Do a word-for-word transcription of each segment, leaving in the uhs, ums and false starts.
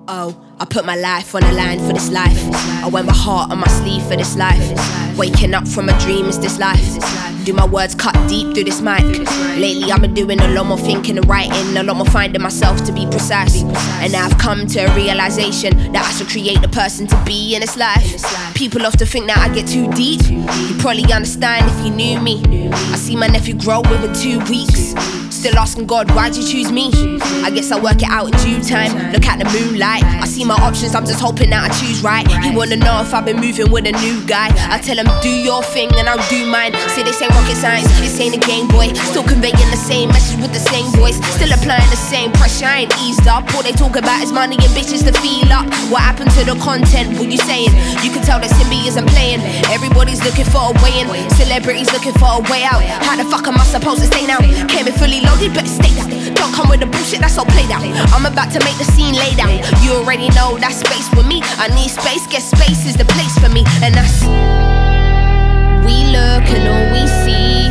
Oh, I put my life on the line for this life. I wear my heart on my sleeve for this life. Waking up from a dream is this life. Do my words cut deep through this mic? Lately I've been doing a lot more thinking and writing, a lot more finding myself to be precise. And now I've come to a realization that I should create the person to be in this life. People often think that I get too deep. You probably understand if you knew me. I see my nephew grow within two weeks. Still asking God, why'd you choose me? I guess I'll work it out in due time. Look at the moonlight, I see my options, I'm just hoping that I choose right. He wanna know if I've been moving with a new guy. I tell him, do your thing and I'll do mine. Say this ain't rocket science, this ain't a Game Boy. Still conveying the same message with the same voice. Still applying the same pressure, I ain't eased up. All they talk about is money and bitches to feel up. What happened to the content, what you saying? You can tell that Simbi isn't playing. Everybody's looking for a way in, celebrities looking for a way out. How the fuck am I supposed to stay now? Came in fully loaded, better stay down. Don't come with the bullshit, that's all played out. I'm about to make the scene lay down. You already know that space with me. I need space, guess space is the place for me. And that's we look and all we see.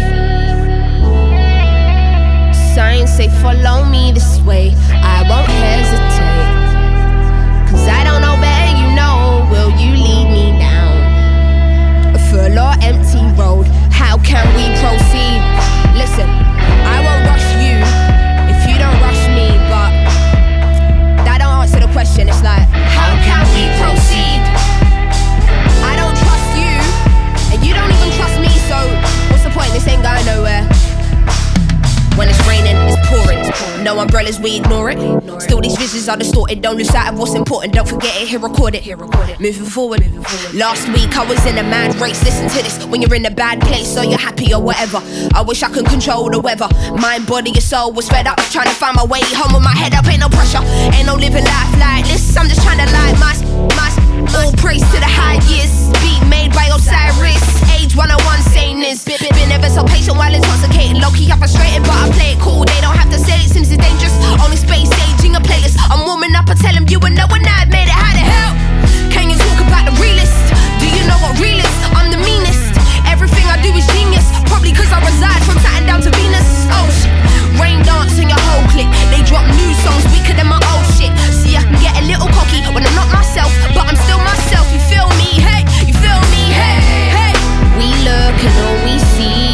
Signs say follow me this way. I won't hesitate, cause I don't know better, you know. Will you lead me down a full or empty road? How can we proceed? Listen, I won't rush you if you don't rush me, but that don't answer the question. It's like, how can we proceed? I don't trust you, and you don't even trust me, so what's the point? This ain't going nowhere. When it's raining, it's pouring. No umbrellas, we ignore it. Still these visions are distorted. Don't lose sight of what's important. Don't forget it, here record it. Moving forward. Last week I was in a mad race. Listen to this, when you're in a bad place or you're happy or whatever. I wish I could control the weather. Mind, body, and soul was fed up. Trying to find my way home with my head up. Ain't no pressure, ain't no living life like this. I'm just trying to light my, my, all praise to the high years. Beat made by Osiris. Age one oh one sameness. Been, been ever so patient while intoxicating. Low-key, I'm frustrated, but I play it cool. They don't have to say it, seems it's dangerous. Only space aging a playlist. I'm warming up, I tell them you would know when I've made it. How the hell can you talk about the realist? Do you know what real is? I'm the meanest. Everything I do is genius. Probably cause I reside from Saturn down to Venus. Oh shit, rain dance in your whole clique. They drop new songs weaker than my old shit. See, I can get a little cocky when I'm not myself, but I'm still myself. You feel me? Hey, you feel me? Hey, hey. We look and all we see.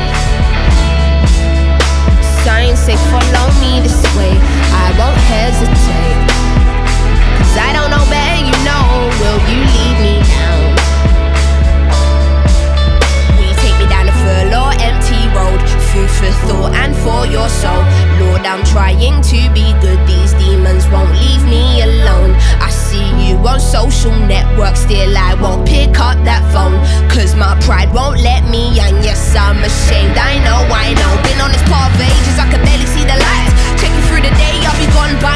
Signs say follow me this way. I won't hesitate, cause I don't know better, you know. Will you lead me down? Will you take me down a full or empty road? Food for thought and for your soul. Lord, I'm trying to be good. These demons won't leave me alone. I see you on social networks, still I won't pick up that phone, cause my pride won't let me. And yes, I'm ashamed, I know, I know. Been on this path for ages, I can barely see the light. Checking through the day, I'll be gone by